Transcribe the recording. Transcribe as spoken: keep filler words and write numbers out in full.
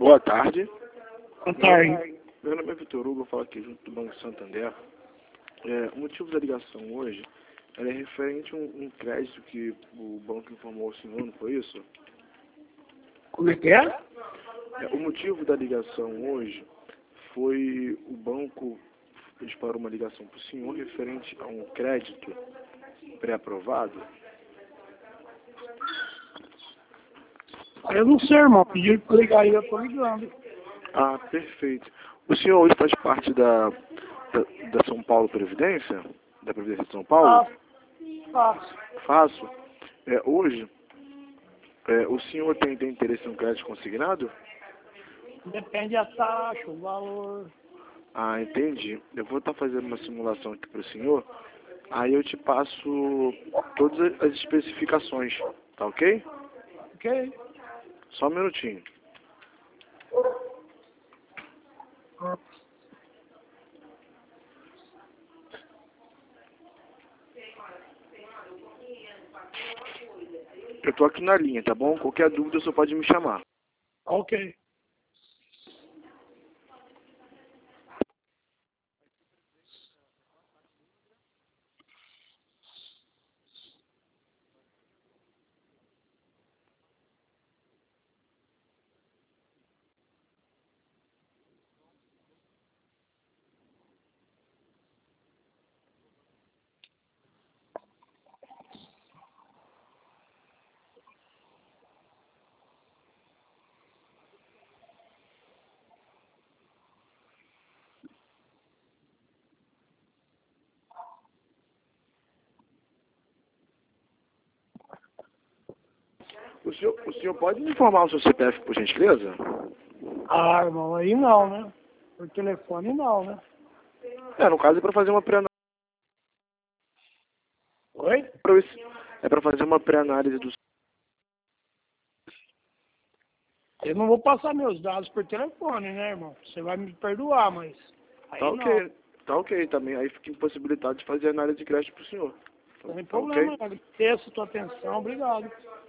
Boa tarde. Boa tarde. Meu nome é Vitor Hugo, eu falo aqui junto do Banco Santander. É, o motivo da ligação hoje é referente a um, um crédito que o banco informou ao senhor, não foi isso? Como é que é? É, o motivo da ligação hoje foi o banco disparou uma ligação para o senhor referente a um crédito pré-aprovado. Eu não sei, irmão. Pediram pra ligar aí, eu tô ligando. Ah, perfeito. O senhor hoje faz parte da, da, da São Paulo Previdência? Da Previdência de São Paulo? Faço. Faço. Faço. É, hoje, é, o senhor tem, tem interesse em um crédito consignado? Depende da taxa, o valor. Ah, entendi. Eu vou estar fazendo uma simulação aqui para o senhor. Aí eu te passo todas as especificações, tá ok? Ok? Só um minutinho. Eu tô aqui na linha, tá bom? Qualquer dúvida você pode me chamar. Ok. O senhor, o senhor pode me informar o seu C P F, por gentileza? Ah, irmão, aí não, né? Por telefone não, né? É, no caso é para fazer uma pré-análise. Oi? É para fazer uma pré-análise do... Eu não vou passar meus dados por telefone, né, irmão? Você vai me perdoar, mas aí Tá não. ok, tá ok também. Aí fica impossibilitado de fazer análise de crédito pro senhor. Não tem Tá problema, ok? agradeço a tua atenção, obrigado.